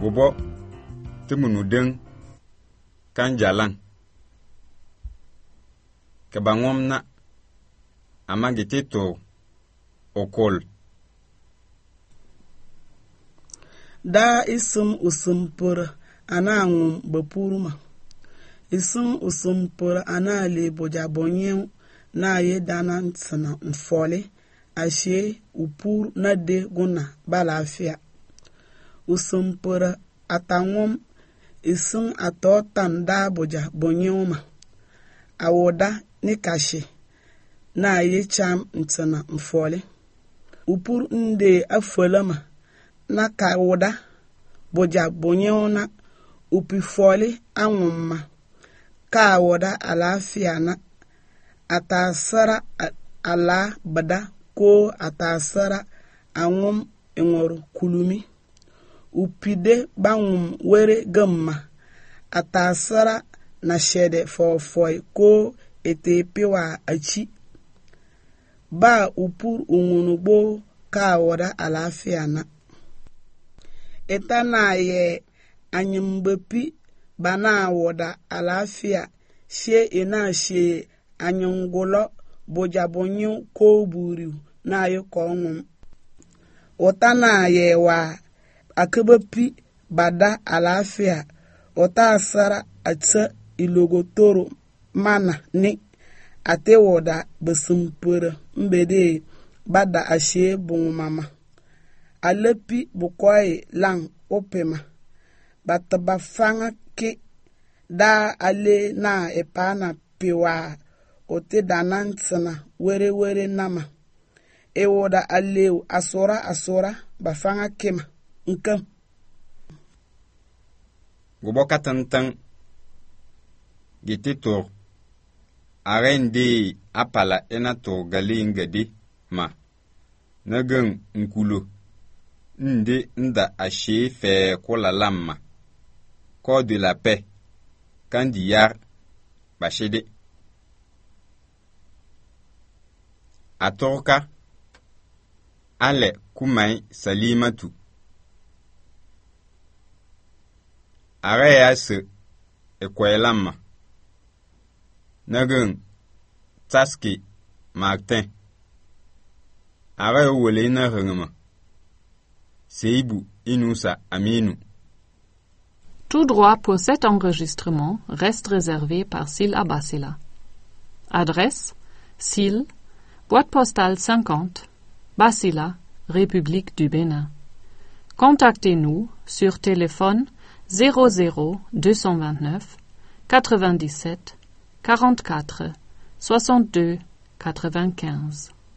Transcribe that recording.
Gobo Timunudeng Kanjalang Kabangomna Amagitito Okol Da isum usumpura anangum bapuruma. Isum usumpura anali bojabonye na ye dana nsana mfole ashe upur na de guna balafia. Usumpura atangum isum atotan da bojabonyeuma. Awoda nikashe na ye cham nsana mfole. Upur nde afolama na kawoda boja bonyona upifoli anwumma kawoda alafia na atasara ala bada ko atasara anwum enworo kulumi upide banwum were gamma atasara na shede fofoi ko etepewa achi ba upur ungunugbo kawoda alafia na etana ye anyimbepi bana woda alafia she ina she anyongolo bojabonyo ko buriu na ye kongum otana ye wa akabepi bada alafia otasara atsa ilogotoro mana ni ate woda besumpura mbede bada ashe bungmama alepi bukwai lang opema batabafanga ki da ale na epana piwa ote danantsana were nama ewoda aleu asora bafanga kema nkam Goboka tantang Gitito Arende apala enato galingadi ma Nagang nkulu Nde nda ashe fe kola lamma. Corps de la paix. Kandiyar Bachede. Atorka Ale Kumai Salimatu. Areyase Ekwelamma. Nagun Taski Martin. Areyewole na hengema. Seibou Inoussa Aminou. Tout droit pour cet enregistrement reste réservé par Syl Abassila. Adresse Syl, boîte postale 50, Bassila, République du Bénin. Contactez-nous sur téléphone 00 229 97 44 62 95.